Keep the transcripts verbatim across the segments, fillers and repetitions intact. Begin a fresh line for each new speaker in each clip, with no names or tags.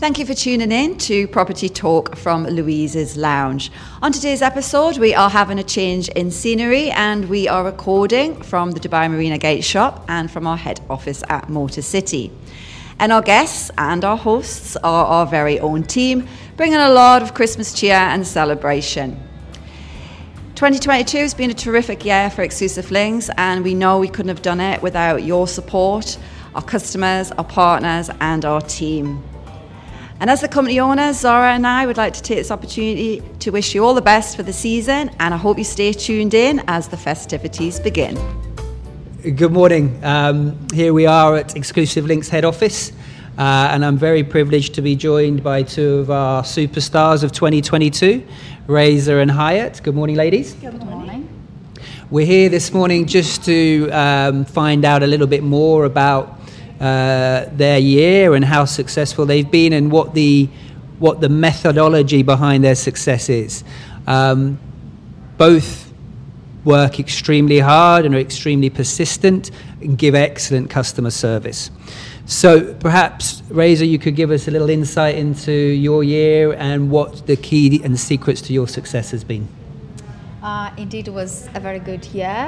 Thank you for tuning in to Property Talk from Louise's Lounge. On today's episode, we are having a change in scenery and we are recording from the Dubai Marina Gate shop and from our head office at Motor City. And our guests and our hosts are our very own team, bringing a lot of Christmas cheer and celebration. twenty twenty-two has been a terrific year for Exclusive Links, and we know we couldn't have done it without your support, our customers, our partners, and our team. And as the company owner, Zara and I would like to take this opportunity to wish you all the best for the season, and I hope you stay tuned in as the festivities begin.
Good morning. Um, here we are at Exclusive Links head office, uh, and I'm very privileged to be joined by two of our superstars of twenty twenty-two, Razor and Hyatt. Good morning, ladies.
Good morning.
We're here this morning just to um, find out a little bit more about Uh, their year and how successful they've been and what the what the methodology behind their success is. Um, both work extremely hard and are extremely persistent and give excellent customer service. So perhaps, Razor, you could give us a little insight into your year and what the key and secrets to your success has been.
Uh, indeed, it was a very good year.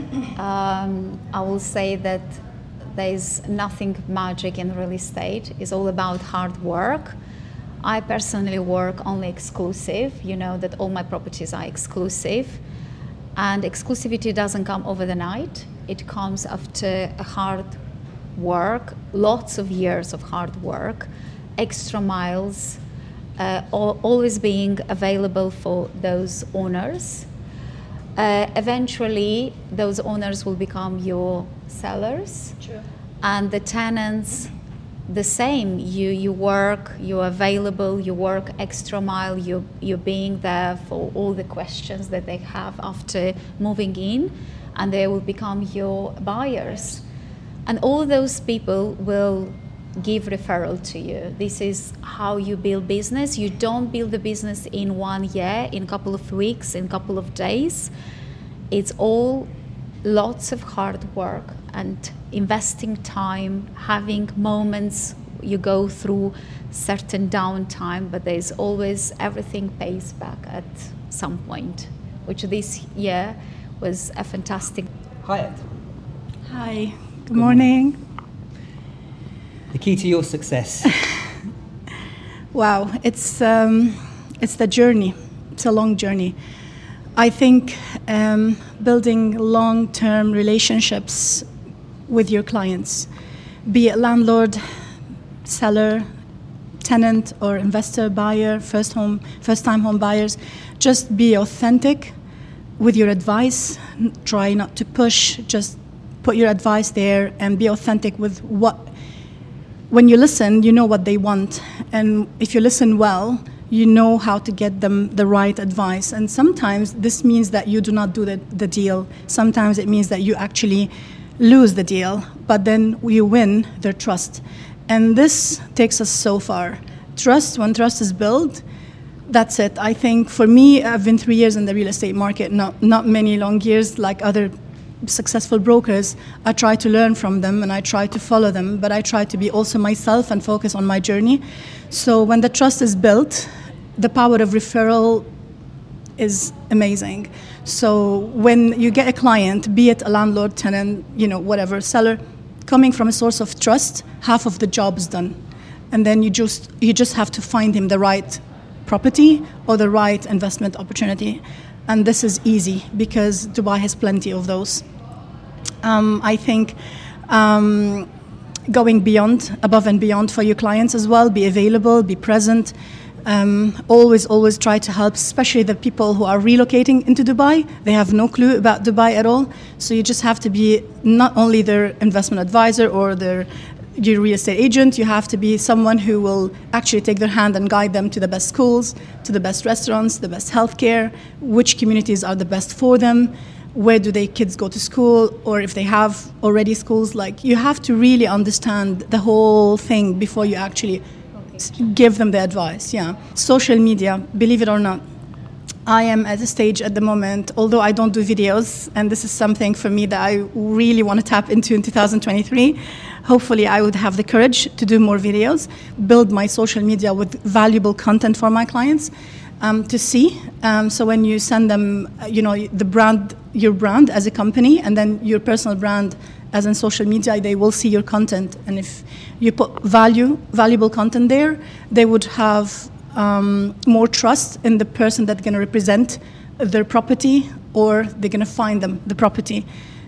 Um, I will say that there's nothing magic in real estate. It's all about hard work. I personally work only exclusive. You know that all my properties are exclusive. And exclusivity doesn't come over the night. It comes after a hard work, lots of years of hard work, extra miles, uh, always being available for those owners. Uh, eventually, those owners will become your sellers. True. And the tenants, the same. You you work, you're available, you work extra mile, you, you're being there for all the questions that they have after moving in, and they will become your buyers. And all those people will give referral to you. This is how you build business. You don't build the business in one year, in a couple of weeks, in a couple of days. It's all lots of hard work and investing time, having moments you go through certain downtime, but there's always everything pays back at some point, which this year was a fantastic.
Hyatt.
Hi, good, good morning. morning.
The key to your success.
Wow, it's um, it's the journey. It's a long journey. I think um, building long-term relationships with your clients, be it landlord, seller, tenant, or investor, buyer, first home, first-time home buyers, just be authentic with your advice. Try not to push. Just put your advice there and be authentic with what. When you listen, you know what they want, and if you listen well, you know how to get them the right advice. And sometimes this means that you do not do the, the deal. Sometimes it means that you actually lose the deal, but then you win their trust. And this takes us so far. Trust, when trust is built, that's it. I think for me, I've been three years in the real estate market, not, not many long years like other successful brokers. I try to learn from them and I try to follow them, but I try to be also myself and focus on my journey. So when the trust is built, the power of referral is amazing. So when you get a client, be it a landlord, tenant, you know, whatever, seller, coming from a source of trust, half of the job is done. And then you just you just have to find him the right property or the right investment opportunity. And this is easy because Dubai has plenty of those. Um, I think um, going beyond, above and beyond for your clients as well, be available, be present. Um, always, always try to help, especially the people who are relocating into Dubai. They have no clue about Dubai at all. So you just have to be not only their investment advisor or their your real estate agent, you have to be someone who will actually take their hand and guide them to the best schools, to the best restaurants, the best healthcare, which communities are the best for them, where do their kids go to school, or if they have already schools. Like, you have to really understand the whole thing before you actually give them the advice. Yeah. Social media, believe it or not, I am at a stage at the moment, although I don't do videos, and this is something for me that I really want to tap into in two thousand twenty-three. Hopefully I would have the courage to do more videos, build my social media with valuable content for my clients um, to see. Um, so when you send them, you know, the brand, your brand as a company, and then your personal brand as in social media, they will see your content. And if you put value, valuable content there, they would have um, more trust in the person that's going to represent their property, or they're going to find them the property.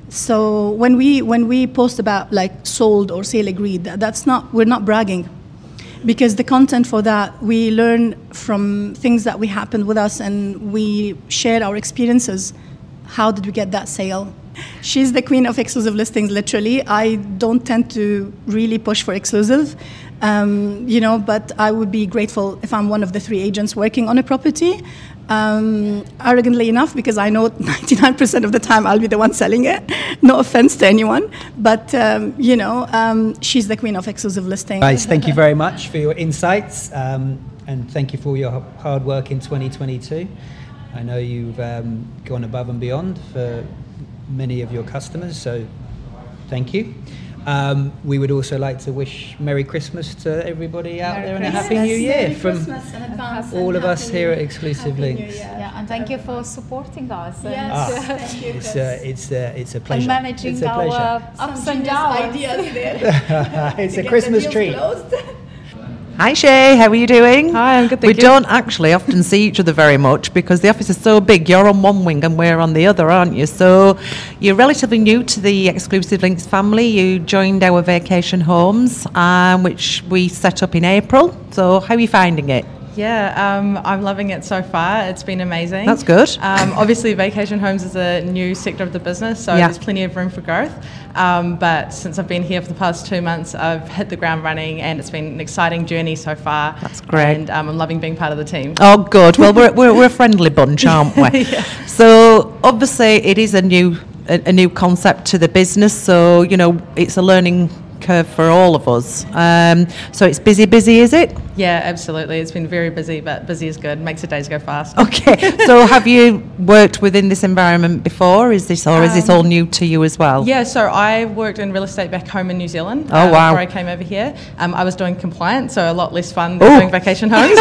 So when we when we post about like sold or sale agreed, that's not, we're not bragging, because the content for that, we learn from things that we happened with us, and we share our experiences. How did we get that sale? She's the queen of exclusive listings, literally. I don't tend to really push for exclusive, um, you know, but I would be grateful if I'm one of the three agents working on a property. Um, arrogantly enough, because I know ninety-nine percent of the time I'll be the one selling it. No offense to anyone, but um, you know, um, she's the queen of exclusive listing.
Guys, thank you very much for your insights, um, and thank you for your hard work in twenty twenty-two. I know you've um, gone above and beyond for many of your customers, so thank you. Um, we would also like to wish Merry Christmas to everybody out
Merry
there and a
Christmas.
Happy New Year
Merry
from
Christmas in advance,
all
and
of us
Happy
here at
New-
Exclusive
Happy New
Links.
Year.
Yeah, and thank you for supporting us and,
Yes,
Ah,
thank you,
It's
Chris.
a, it's a, it's a
and
pleasure.
managing
it's a
our
pleasure.
ups
Some
and
genius
downs.
ideas there.
It's
to
a
get
Christmas
the deals
treat.
closed.
Hi Shay, how are you doing?
Hi, I'm good,
We
thank you.
don't actually often see each other very much because the office is so big. You're on one wing and we're on the other, aren't you? So you're relatively new to the Exclusive Links family. You joined our vacation homes, um, which we set up in April. So how are you finding it?
Yeah, um, I'm loving it so far. It's been amazing.
That's good.
Um, obviously, vacation homes is a new sector of the business, so
Yeah.
there's plenty of room for growth. Um, but since I've been here for the past two months, I've hit the ground running, and it's been an exciting journey so far.
That's great.
And um, I'm loving being part of the team.
Oh, good. Well, we're, we're, we're a friendly bunch, aren't we?
Yeah.
So obviously it is a new a, a new concept to the business. So, you know, it's a learning curve for all of us. Um, so it's busy, busy, is it?
Yeah, absolutely. It's been very busy, but busy is good. Makes the days go fast.
Okay. So have you worked within this environment before? Is this or is this all new to you as well?
Yeah, so I worked in real estate back home in New Zealand.
Oh,
uh,
wow.
Before I came over here. Um, I was doing compliance, so a lot less fun than
Ooh.
doing vacation homes.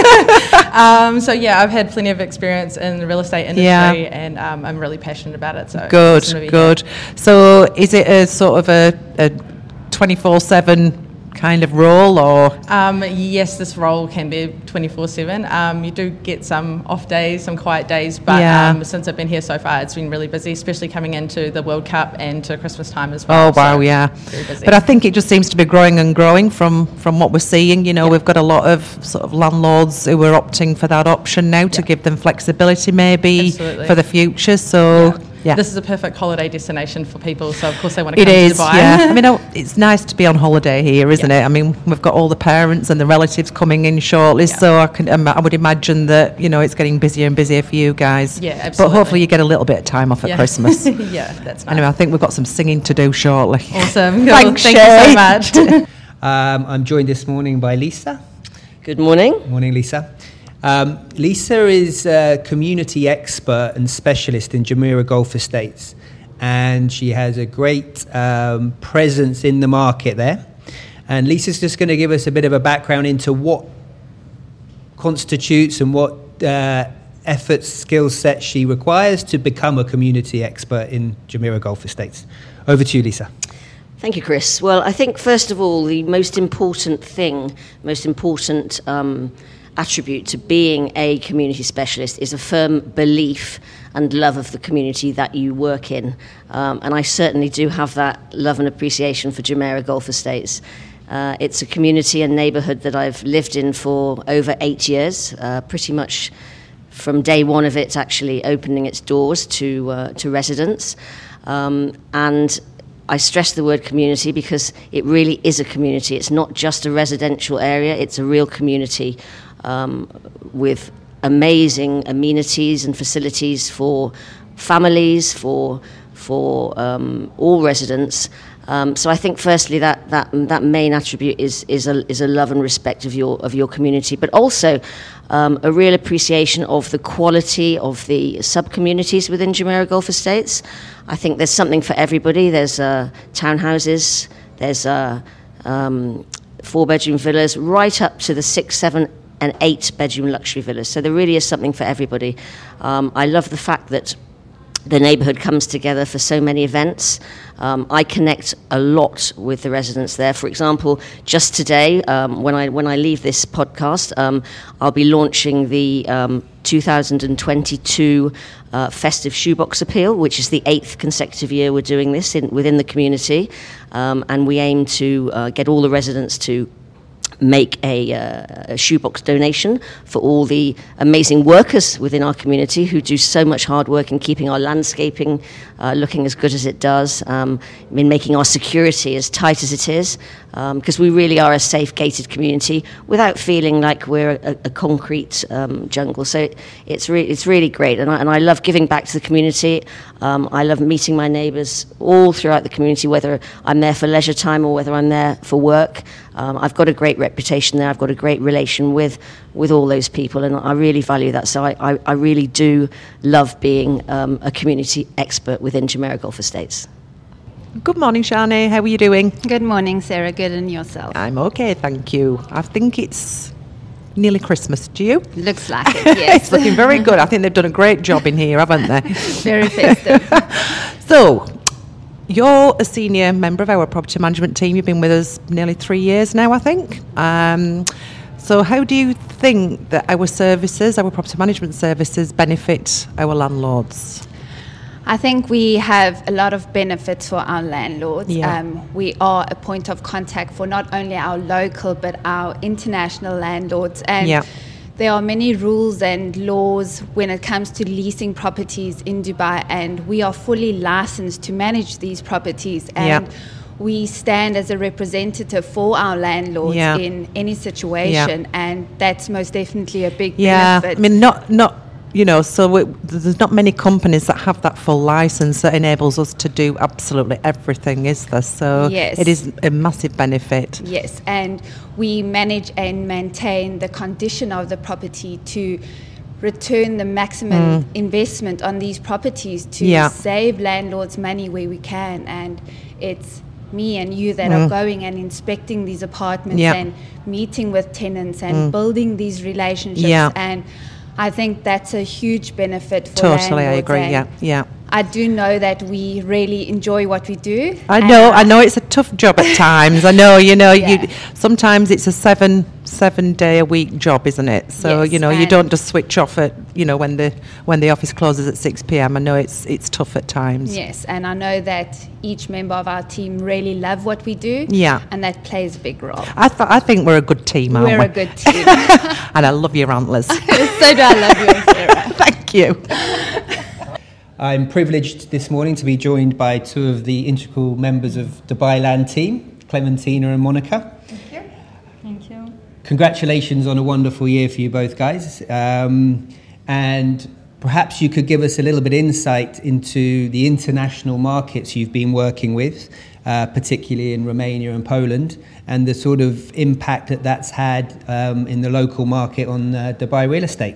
um, so yeah, I've had plenty of experience in the real estate industry,
Yeah.
and um, I'm really passionate about it. So
Good,
it's gonna be
good. So is it a sort of a, a twenty-four seven kind of role or?
here. Um, yes, this role can be twenty-four seven. Um, you do get some off days, some quiet days, but
Yeah.
um, since I've been here so far, it's been really busy, especially coming into the World Cup and to Christmas time as well.
Oh, wow,
so
yeah.
very busy.
But I think it just seems to be growing and growing from, from what we're seeing. You know, we've got a lot of sort of landlords who are opting for that option now to
Yeah.
give them flexibility maybe
Absolutely.
for the future. So, yeah.
This is a perfect holiday destination for people, so of course they want to
It
come
is,
to Dubai.
yeah. I mean, oh, it's nice to be on holiday here, isn't
Yeah.
it? I mean, we've got all the parents and the relatives coming in shortly,
Yeah.
so I can, um, I would imagine that, you know, it's getting busier and busier for you guys.
Yeah,
But
absolutely.
hopefully you get a little bit of time off at
Yeah.
Christmas.
Yeah, that's nice.
Anyway, I think we've got some singing to do shortly.
Awesome.
Thanks,
Thank
Shay.
you so much.
Um, I'm joined this morning by Lisa.
Good morning.
Morning, Lisa. Um, Lisa is a community expert and specialist in Jumeirah Golf Estates, and she has a great um, presence in the market there. And Lisa's just going to give us a bit of a background into what constitutes and what uh, efforts, skill set she requires to become a community expert in Jumeirah Golf Estates. Over to you, Lisa.
Thank you, Chris. Well, I think, first of all, the most important thing, most important um, attribute to being a community specialist is a firm belief and love of the community that you work in. Um, and I certainly do have that love and appreciation for Jumeirah Golf Estates. Uh, it's a community and neighbourhood that I've lived in for over eight years, uh, pretty much from day one of it actually opening its doors to uh, to residents. Um, and I stress the word community because it really is a community. It's not just a residential area, it's a real community um, with amazing amenities and facilities for families, for for um, all residents. Um, so I think, firstly, that that that main attribute is is a is a love and respect of your of your community, but also um, a real appreciation of the quality of the sub-communities within Jumeirah Gulf Estates. I think there's something for everybody. There's uh, townhouses, there's uh, um, four-bedroom villas, right up to the six, seven, and eight-bedroom luxury villas. So there really is something for everybody. Um, I love the fact that the neighbourhood comes together for so many events. Um, I connect a lot with the residents there. For example, just today, um, when I when I leave this podcast, um, I'll be launching the um, two thousand twenty-two uh, Festive Shoebox Appeal, which is the eighth consecutive year we're doing this in, within the community, um, and we aim to uh, get all the residents to make a, uh, a shoebox donation for all the amazing workers within our community who do so much hard work in keeping our landscaping uh, looking as good as it does, um, in making our security as tight as it is, because um, we really are a safe gated community without feeling like we're a, a concrete um, jungle. So it, it's, re- it's really great, and I, and I love giving back to the community. Um, I love meeting my neighbours all throughout the community, whether I'm there for leisure time or whether I'm there for work. Um, I've got a great reputation there. I've got a great relation with, with all those people, and I really value that. So I, I, I really do love being um, a community expert within Jumeirah Gulf Estates.
Good morning, Shani. How are you doing?
Good morning, Sarah. Good, and yourself?
I'm okay, thank you. I think it's nearly Christmas. Do you?
Looks like it, yes.
It's looking very good. I think they've done a great job in here, haven't they?
Very festive.
So, you're a senior member of our property management team. You've been with us nearly three years now, I think. Um, so how do you think that our services, our property management services, benefit our landlords?
I think we have a lot of benefits for our landlords.
Yeah.
Um, we are a point of contact for not only our local but our international landlords. And
yeah.
there are many rules and laws when it comes to leasing properties in Dubai, and we are fully licensed to manage these properties. And
yeah.
we stand as a representative for our landlords
yeah.
in any situation,
yeah.
and that's most definitely a big
yeah.
benefit.
I mean, not not. You know, so it, there's not many companies that have that full license that enables us to do absolutely everything, is there? So
yes.
it is a massive benefit.
Yes, and we manage and maintain the condition of the property to return the maximum mm. investment on these properties to
yeah.
save landlords money where we can. And it's me and you that
mm.
are going and inspecting these apartments
yeah.
and meeting with tenants and
mm.
building these relationships.
Yeah.
And I think that's a huge benefit for
totally,
landlords.
I agree. Yeah, yeah.
I do know that we really enjoy what we do.
I know, I know it's a tough job at times. I know, you know,
yeah.
you sometimes it's a seven seven day a week job, isn't it? So
yes,
you know, you don't just switch off at you know when the when the office closes at six p.m. I know it's it's tough at times.
Yes, and I know that each member of our team really love what we do.
Yeah,
and that plays a big role.
I th- I think we're a good team. Aren't
we're
we?
a good team,
and I love your antlers.
So do I love yours, Sarah.
Thank you.
I'm privileged this morning to be joined by two of the integral members of Dubai Land team, Clementina and Monica.
Thank you. Thank you.
Congratulations on a wonderful year for you both guys. Um, and perhaps you could give us a little bit insight into the international markets you've been working with, uh, particularly in Romania and Poland, and the sort of impact that that's had um, in the local market on uh, Dubai real estate.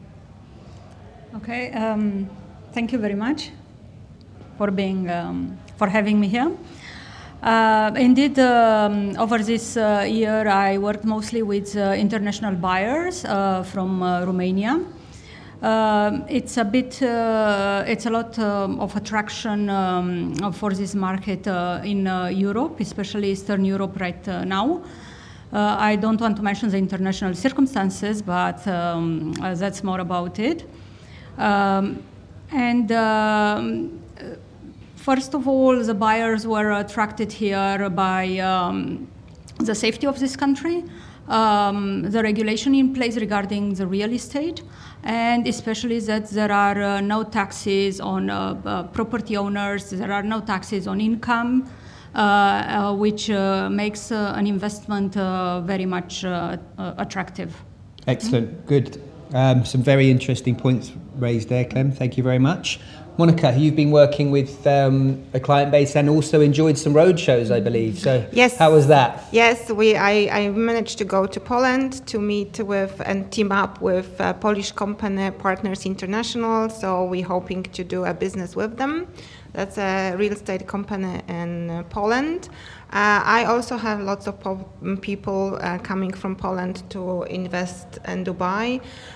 Okay. Um, Thank you very much for being um, for having me here. Uh, indeed, um, over this uh, year, I worked mostly with uh, international buyers uh, from uh, Romania. Uh, it's a bit, uh, it's a lot um, of attraction um, for this market uh, in uh, Europe, especially Eastern Europe right uh, now. Uh, I don't want to mention the international circumstances, but um, uh, that's more about it. Um, And um, first of all, the buyers were attracted here by um, the safety of this country, um, the regulation in place regarding the real estate, and especially that there are uh, no taxes on uh, uh, property owners, there are no taxes on income, uh, uh, which uh, makes uh, an investment uh, very much uh, uh, attractive.
Excellent, mm-hmm. Good. Um, some very interesting points raised there, Clem. Thank you very much. Monica, you've been working with um, a client base and also enjoyed some road shows, I believe. So
yes.
How was that?
Yes, we. I, I managed to go to Poland to meet with and team up with uh, Polish company Partners International. So we're hoping to do a business with them. That's a real estate company in uh, Poland. Uh, I also have lots of po- people uh, coming from Poland to invest in Dubai.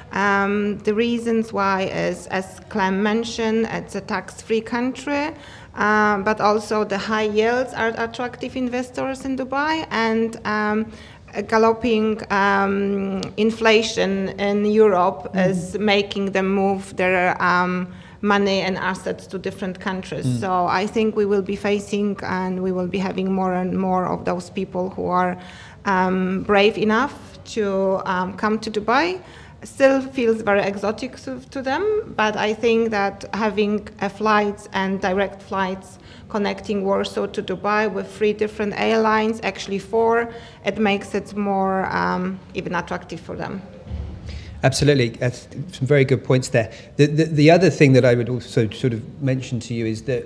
Um, the reasons why is, as Clem mentioned, it's a tax-free country, uh, but also the high yields are attractive investors in Dubai, and um, a galloping um, inflation in Europe mm. is making them move their um, money and assets to different countries. Mm. So I think we will be facing and we will be having more and more of those people who are um, brave enough to um, come to Dubai. Still feels very exotic to, to them, but I think that having a flights and direct flights connecting Warsaw to Dubai with three different airlines, actually four, it makes it more um, even attractive for them.
Absolutely, that's some very good points there. The, the the other thing that I would also sort of mention to you is that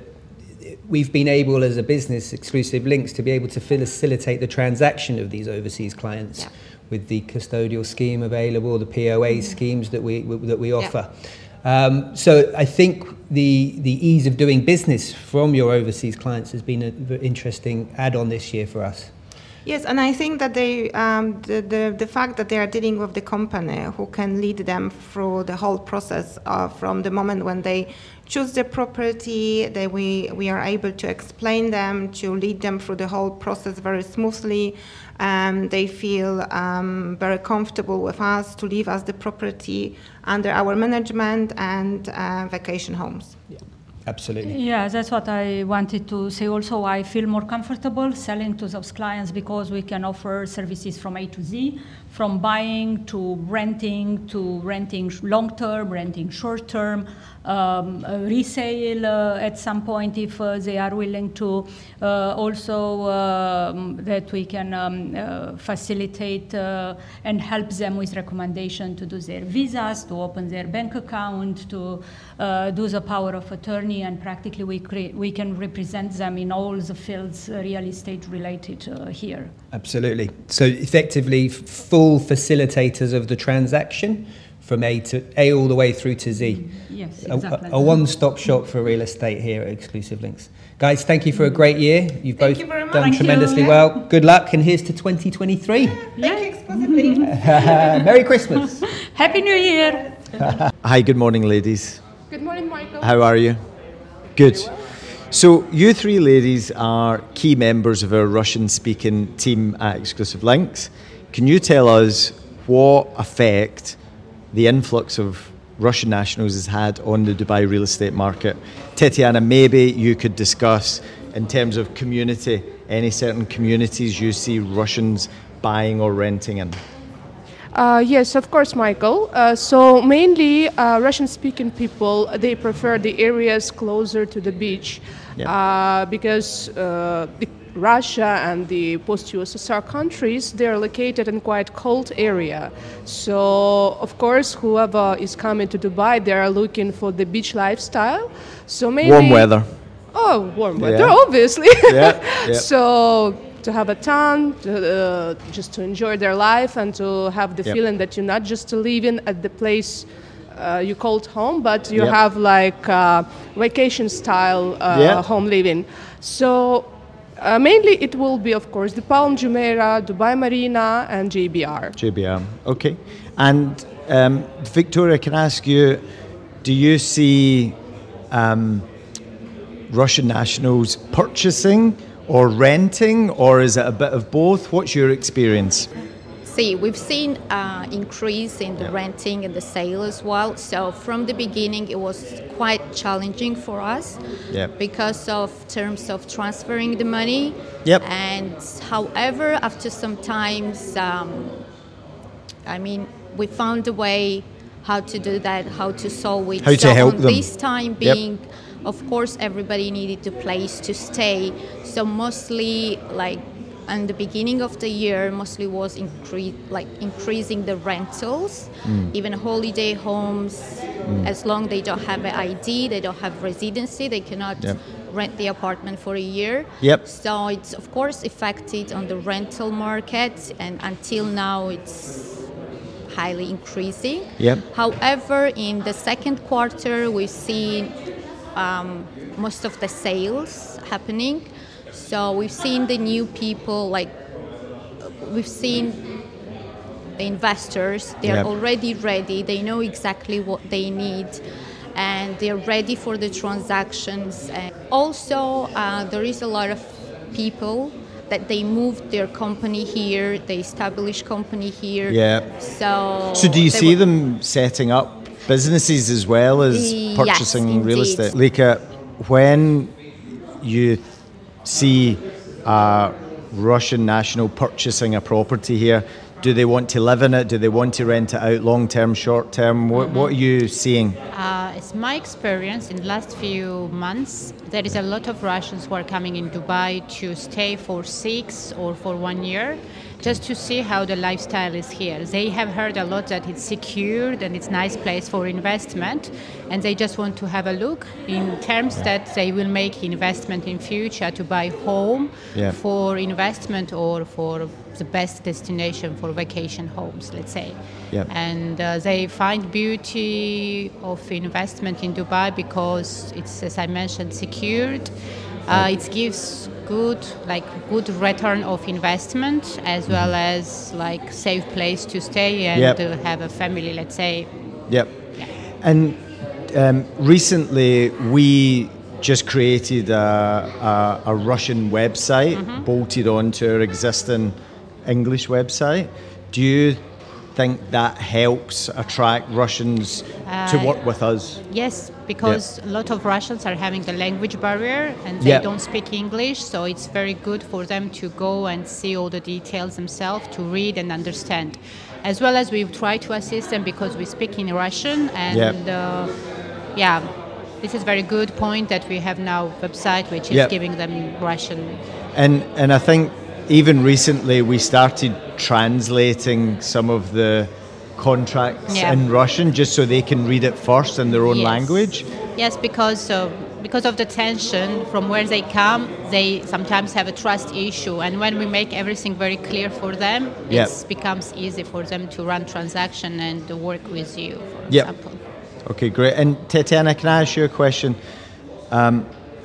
we've been able, as a business, Exclusive Links, to be able to facilitate the transaction of these overseas clients. Yeah. With the custodial scheme available, the P O A mm. schemes that we that we offer. Yeah. Um, so I think the the ease of doing business from your overseas clients has been an interesting add-on this year for us.
Yes, and I think that they, um, the, the the fact that they are dealing with the company who can lead them through the whole process uh, from the moment when they choose the property, that we, we are able to explain them, to lead them through the whole process very smoothly. Um, they feel um, very comfortable with us to leave us the property under our management and uh, vacation homes.
Yeah. Absolutely.
Yeah, that's what I wanted to say also. I feel more comfortable selling to those clients because we can offer services from A to Z, from buying to renting, to renting long-term, renting short-term, um, uh, resale uh, at some point if uh, they are willing to. Uh, also um, that we can um, uh, facilitate uh, and help them with recommendation to do their visas, to open their bank account, to uh, do the power of attorney, and practically we cre- we can represent them in all the fields uh, real estate related uh, here.
Absolutely. So effectively f- full facilitators of the transaction from A to A all the way through to Z.
Yes, exactly.
A, a one-stop shop for real estate here at Exclusive Links. Guys, thank you for a great year. You've
thank
both
you very much.
done
Thank
tremendously
you.
well. Good luck, and here's to twenty twenty-three.
Yeah. Thank you, Exclusive Links.
Merry Christmas.
Happy New Year.
Hi, good morning, ladies.
Good morning, Michael.
How are you? Good. So you three ladies are key members of our Russian-speaking team at Exclusive Links. Can you tell us what effect the influx of Russian nationals has had on the Dubai real estate market? Tetiana, maybe you could discuss in terms of community, any certain communities you see Russians buying or renting in?
Uh, yes, of course, Michael. Uh, so mainly uh, Russian-speaking people, they prefer the areas closer to the beach
yep.
uh, because uh, the Russia and the post-U S S R countries, they're located in quite cold area. So, of course, whoever is coming to Dubai, they are looking for the beach lifestyle. So maybe
warm weather.
Oh, warm weather,
yeah.
obviously.
yeah, yeah.
So to have a tan, to, uh, just to enjoy their life and to have the
yep.
feeling that you're not just living at the place uh, you called home, but you
yep.
have like uh, vacation style uh,
yeah.
home living. So uh, mainly it will be, of course, the Palm Jumeirah, Dubai Marina, and J B R.
J B R, okay. And um, Victoria, can I ask you, do you see um, Russian nationals purchasing or renting, or is it a bit of both? What's your experience?
See, we've seen uh, increase in the yeah. renting and the sale as well. So from the beginning, it was quite challenging for us
yeah.
because of terms of transferring the money.
Yep.
And however, after some times, um, I mean, we found a way how to do that, how to solve it.
How
so
to help
on
them.
This time being,
yep.
of course, everybody needed a place to stay. So mostly, like, in the beginning of the year, mostly was incre- like increasing the rentals, mm. even holiday homes, Mm. As long they don't have an I D, they don't have residency, they cannot yep. rent the apartment for a year.
Yep.
So it's of course affected on the rental market, and until now it's highly increasing.
Yep.
However, in the second quarter, we've seen um, most of the sales happening. So we've seen the new people, like we've seen the investors, they're yep. already ready, they know exactly what they need, and they're ready for the transactions. And also, uh, there is a lot of people that they moved their company here, they established company here.
Yeah.
So,
so do you see
were,
them setting up businesses as well as purchasing
yes,
real estate? Lika, when you see a Russian national purchasing a property here, do they want to live in it? Do they want to rent it out long-term, short-term? What, mm-hmm. what are you seeing?
Uh, it's my experience in the last few months, there is a lot of Russians who are coming in Dubai to stay for six or for one year, just to see how the lifestyle is here. They have heard a lot that it's secured and it's a nice place for investment, and they just want to have a look in terms that they will make investment in future to buy home yeah. for investment or for the best destination for vacation homes, let's say.
Yep.
And uh, they find beauty of investment in Dubai because it's, as I mentioned, secured. Uh, it gives good, like good return of investment, as well as like safe place to stay and
yep.
to have a family, let's say.
Yep.
Yeah.
And um, recently we just created a, a, a Russian website mm-hmm. bolted onto our existing English website. Do you think that helps attract Russians uh, to work with us?
Yes, because yep. a lot of Russians are having the language barrier and they yep. don't speak English, so it's very good for them to go and see all the details themselves, to read and understand. As well as we try to assist them because we speak in Russian, and yep. uh, yeah, this is a very good point that we have now a website which is yep. giving them Russian.
And and I think even recently we started translating some of the contracts
yeah.
in Russian just so they can read it first in their own
yes.
language.
Yes, because uh, because of the tension from where they come, they sometimes have a trust issue, and when we make everything very clear for them,
yep.
it becomes easy for them to run transaction and to work with you, for
yep.
example.
Okay, great. And Tatiana, can I ask you a question? Um,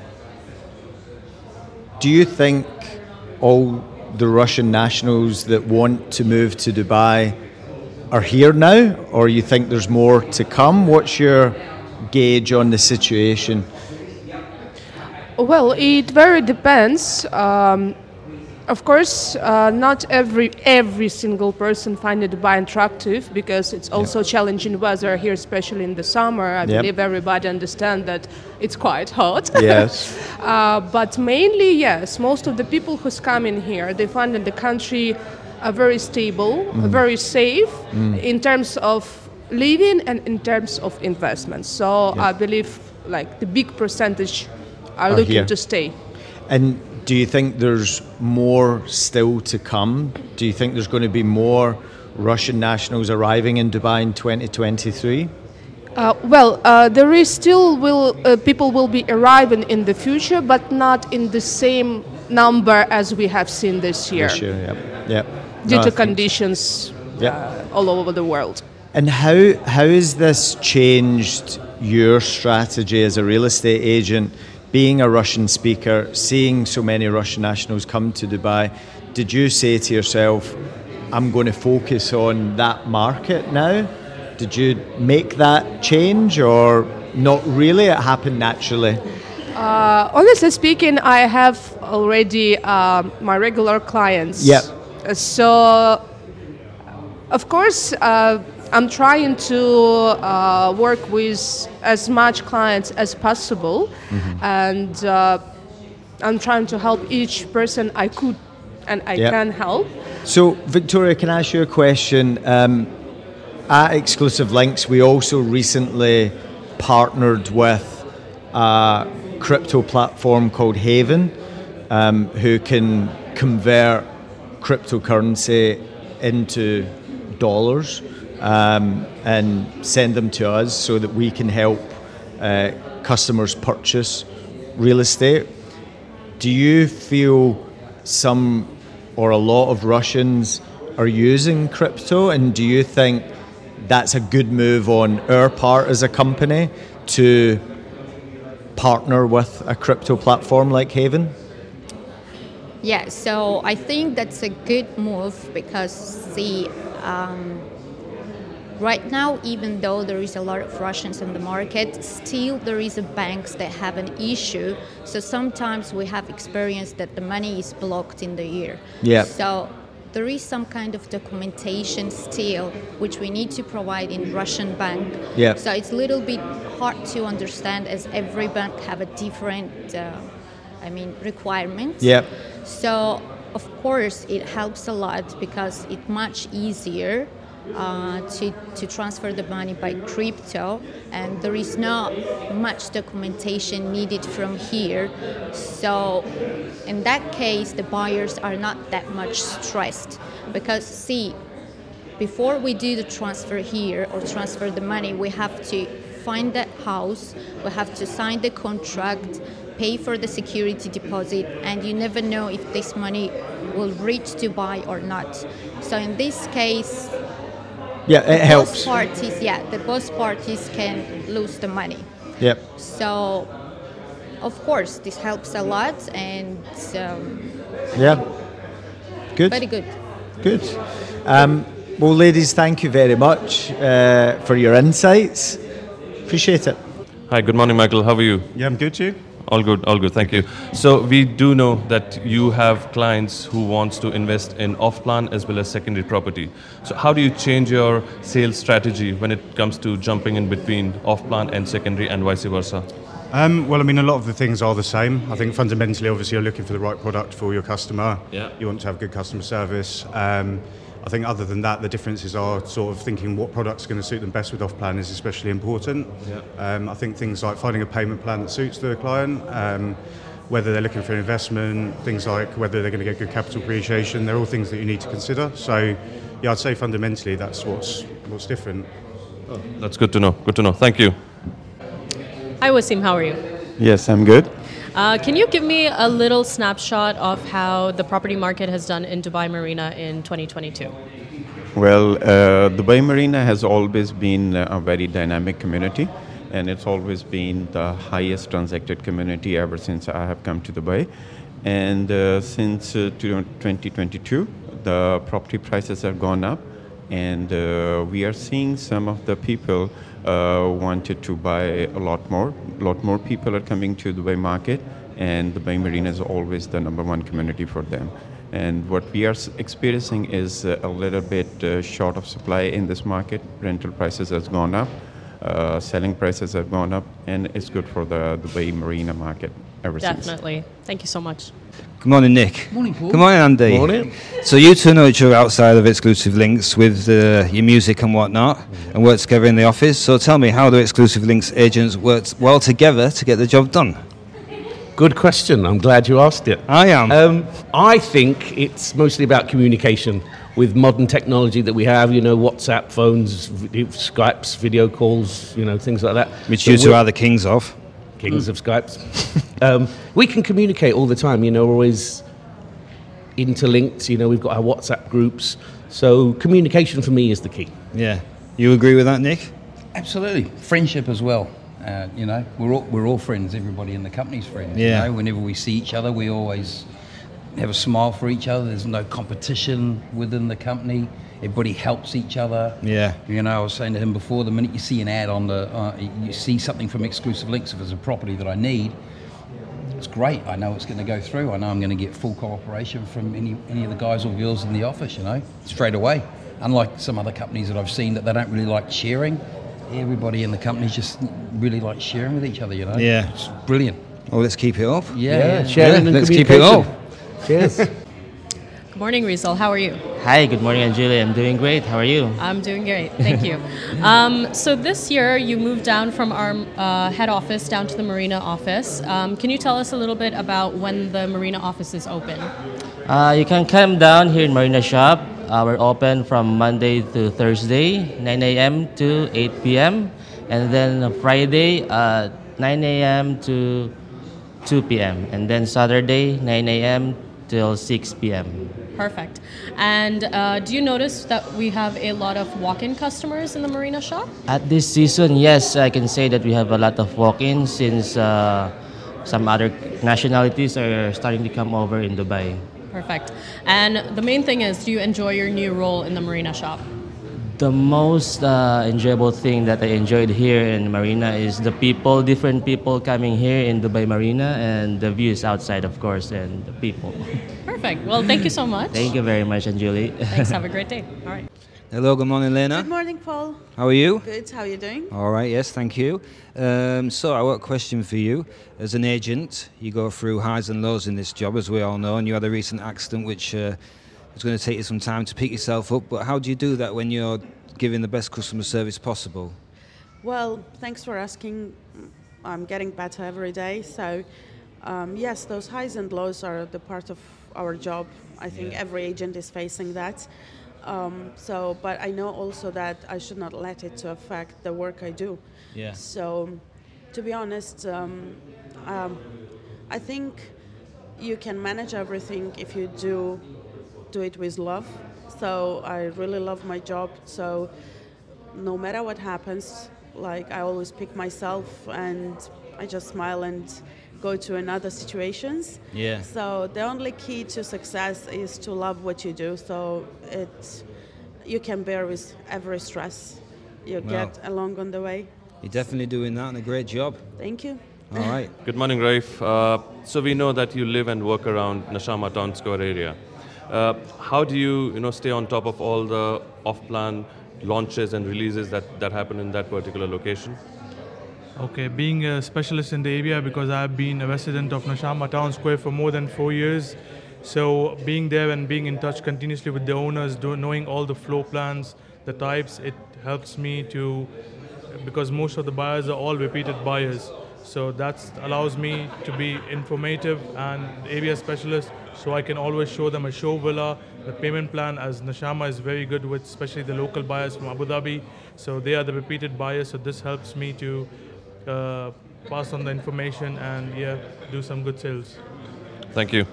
do you think all the Russian nationals that want to move to Dubai are here now, or you think there's more to come? What's your gauge on the situation?
Well, it very depends. Um, of course, uh, not every every single person finds Dubai attractive, because it's also yep. challenging weather here, especially in the summer. I yep. believe everybody understands that it's quite hot.
Yes.
uh, but mainly, yes, most of the people who's coming here, they find that the country are very stable, mm. very safe mm. in terms of living and in terms of investment. So yep. I believe like the big percentage are, are looking
here.
to stay.
And do you think there's more still to come? Do you think there's going to be more Russian nationals arriving in Dubai in twenty twenty-three?
Uh, well, uh, there is still will uh, people will be arriving in the future, but not in the same number as we have seen this year.
This year, yep, yep.
Due
no,
to conditions
yep.
uh, all over the world.
And how how has this changed your strategy as a real estate agent? Being a Russian speaker, seeing so many Russian nationals come to Dubai, did you say to yourself, I'm going to focus on that market now? Did you make that change, or not really? It happened naturally?
Uh, honestly speaking, I have already uh, my regular clients.
Yep.
So, of course, uh, I'm trying to uh, work with as much clients as possible, mm-hmm. and uh, I'm trying to help each person I could and I yep. can help.
So, Victoria, can I ask you a question? Um, at Exclusive Links, we also recently partnered with a crypto platform called Haven, um, who can convert cryptocurrency into dollars. um, and send them to us so that we can help uh, customers purchase real estate. Do you feel some or a lot of Russians are using crypto, and do you think that's a good move on our part as a company to partner with a crypto platform like Haven?
Yeah, so I think that's a good move because, see, um, right now, even though there is a lot of Russians on the market, still there is a banks that have an issue. So sometimes we have experienced that the money is blocked in the year.
Yeah.
So there is some kind of documentation still which we need to provide in Russian bank.
Yeah.
So it's a little bit hard to understand as every bank have a different, uh, I mean, requirements.
Yeah.
So of course it helps a lot because it's much easier uh, to, to transfer the money by crypto, and there is not much documentation needed from here. So in that case, the buyers are not that much stressed because, see, before we do the transfer here or transfer the money, we have to find that house, we have to sign the contract, pay for the security deposit, and you never know if this money will reach Dubai or not. So in this case,
yeah, it helps.
Both parties, yeah, the both parties can lose the money.
Yep.
So, of course, this helps a lot, and um,
yeah, good.
Very good.
Good. Um, well, ladies, thank you very much uh, for your insights. Appreciate it.
Hi, good morning, Michael. How are you?
Yeah, I'm good, you?
All good, all good, thank you. So we do know that you have clients who wants to invest in off-plan as well as secondary property. So how do you change your sales strategy when it comes to jumping in between off-plan and secondary and vice versa?
Um, well, I mean, a lot of the things are the same. I think fundamentally, obviously, you're looking for the right product for your customer. Yeah. You want to have good customer service. Um, I think other than that, the differences are sort of thinking what product's going to suit them best with off-plan is especially important. Yeah. Um, I think things like finding a payment plan that suits the client, um, whether they're looking for an investment, things like whether they're going to get good capital appreciation, they're all things that you need to consider. So, yeah, I'd say fundamentally that's what's what's different.
Oh, that's good to know. Good to know. Thank you.
Hi, Wasim. How are you?
Yes, I'm good.
Uh, can you give me a little snapshot of how the property market has done in Dubai Marina in twenty twenty-two?
Well, uh, Dubai Marina has always been a very dynamic community, and it's always been the highest transacted community ever since I have come to Dubai. And uh, since uh, twenty twenty-two, the property prices have gone up, and uh, we are seeing some of the people uh, wanted to buy a lot more. A lot more people are coming to Dubai market, and Dubai Marina is always the number one community for them. And what we are experiencing is a little bit uh, short of supply in this market. Rental prices has gone up, uh, selling prices have gone up, and it's good for the Dubai Marina market ever since.
Definitely. Thank you so much.
Good morning, Nick.
Morning, Paul.
Good morning, Andy.
Morning.
So you two know each other outside of Exclusive Links with uh, your music and whatnot, and work together in the office. So tell me, how do Exclusive Links agents work well together to get the job done?
Good question. I'm glad you asked it.
I am.
Um, I think it's mostly about communication with modern technology that we have. You know, WhatsApp, phones, video, Skypes, video calls. You know, things like that.
Which
so
you two are the kings of.
Kings of Skypes. um, we can communicate all the time, you know, we're always interlinked, you know, we've got our WhatsApp groups. So communication for me is the key.
Yeah. You agree with that, Nick?
Absolutely. Friendship as well. Uh, you know, we're all, we're all friends. Everybody in the company's friends.
Yeah.
You know, whenever we see each other, we always have a smile for each other. There's no competition within the company. Everybody helps each other.
Yeah.
You know, I was saying to him before, the minute you see an ad on the, uh, you see something from Exclusive Links, if it's a property that I need, it's great. I know it's going to go through. I know I'm going to get full cooperation from any, any of the guys or girls in the office, you know, straight away. Unlike some other companies that I've seen that they don't really like sharing. Everybody in the company just really like sharing with each other, you know.
Yeah.
It's brilliant.
Well, let's keep it up.
Yeah,
yeah,
yeah.
sharing
yeah,
and
let's keep it up.
Cheers.
Good morning, Rizal. How are you?
Hi, good morning, Anjali. I'm doing great. How are you?
I'm doing great. Thank you. um, so this year you moved down from our uh, head office down to the Marina office. Um, can you tell us a little bit about when the Marina office is open?
Uh, you can come down here in Marina Shop Uh, we're open from Monday to Thursday, nine a.m. to eight p.m. And then Friday, uh, nine a.m. to two p.m. And then Saturday, nine a.m. till six p.m.
Perfect. And uh, do you notice that we have a lot of walk-in customers in the Marina shop?
At this season, yes, I can say that we have a lot of walk-ins since uh, some other nationalities are starting to come over in Dubai.
Perfect. And the main thing is, do you enjoy your new role in the Marina shop?
The most uh, enjoyable thing that I enjoyed here in Marina is the people, different people coming here in Dubai Marina, and the views outside, of course, and the people.
Perfect. Well, thank you so much.
Thank you very much, Anjuli.
Thanks. Have a great day. All right.
Hello, good morning, Lena.
Good morning, Paul.
How are you?
Good. How are you doing?
All right, yes, thank you. Um, so, I got a question for you. As an agent, you go through highs and lows in this job, as we all know, and you had a recent accident which uh, it's going to take you some time to pick yourself up, but how do you do that when you're giving the best customer service possible?
Well, thanks for asking. I'm getting better every day. So, um, yes, those highs and lows are the part of our job. I think
Yeah.
every agent is facing that. Um, so, but I know also that I should not let it to affect the work I do.
Yeah.
So, to be honest, um, um, I think you can manage everything if you do do it with love. So I really love my job. So no matter what happens, like I always pick myself and I just smile and go to another situations.
Yeah.
So the only key to success is to love what you do. So it you can bear with every stress you
Wow.
get along on the way.
You're definitely doing that and a great job.
Thank you.
All right.
Good morning, Raif. Uh, so we know that you live and work around Nashama Town Square area. Uh, how do you, you know, stay on top of all the off-plan launches and releases that, that happen in that particular location?
Okay, being a specialist in the area, because I've been a resident of Nashama Town Square for more than four years, so being there and being in touch continuously with the owners, do, knowing all the floor plans, the types, it helps me to, because most of the buyers are all repeated buyers. So that allows me to be informative and area specialist, so I can always show them a show villa, the payment plan, as Nashama is very good with especially the local buyers from Abu Dhabi. So they are the repeated buyers, so this helps me to uh, pass on the information and yeah, do some good sales.
Thank you.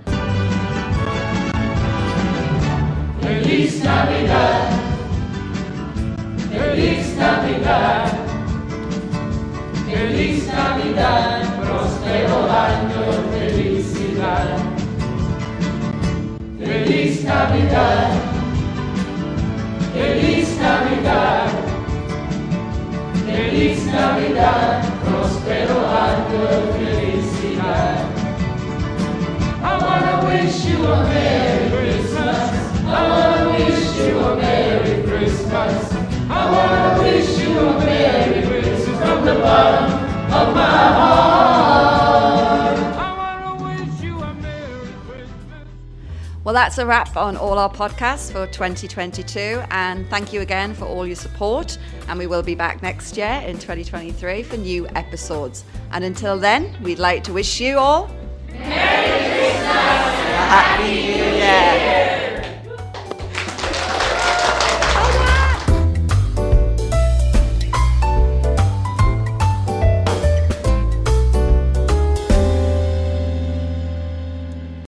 Feliz Navidad. Feliz Navidad. Feliz Navidad, próspero año, felicidad. Feliz Navidad, feliz Navidad, feliz Navidad, próspero año, felicidad. I wanna wish you a Merry Christmas. I wanna wish you a Merry Christmas. I wanna wish you a Merry Christmas. From the bottom of my heart.
Well, that's a wrap on all our podcasts for twenty twenty-two, and thank you again for all your support, and we will be back next year in twenty twenty-three for new episodes. And until then, we'd like to wish you all
Merry Christmas!
Happy New Year!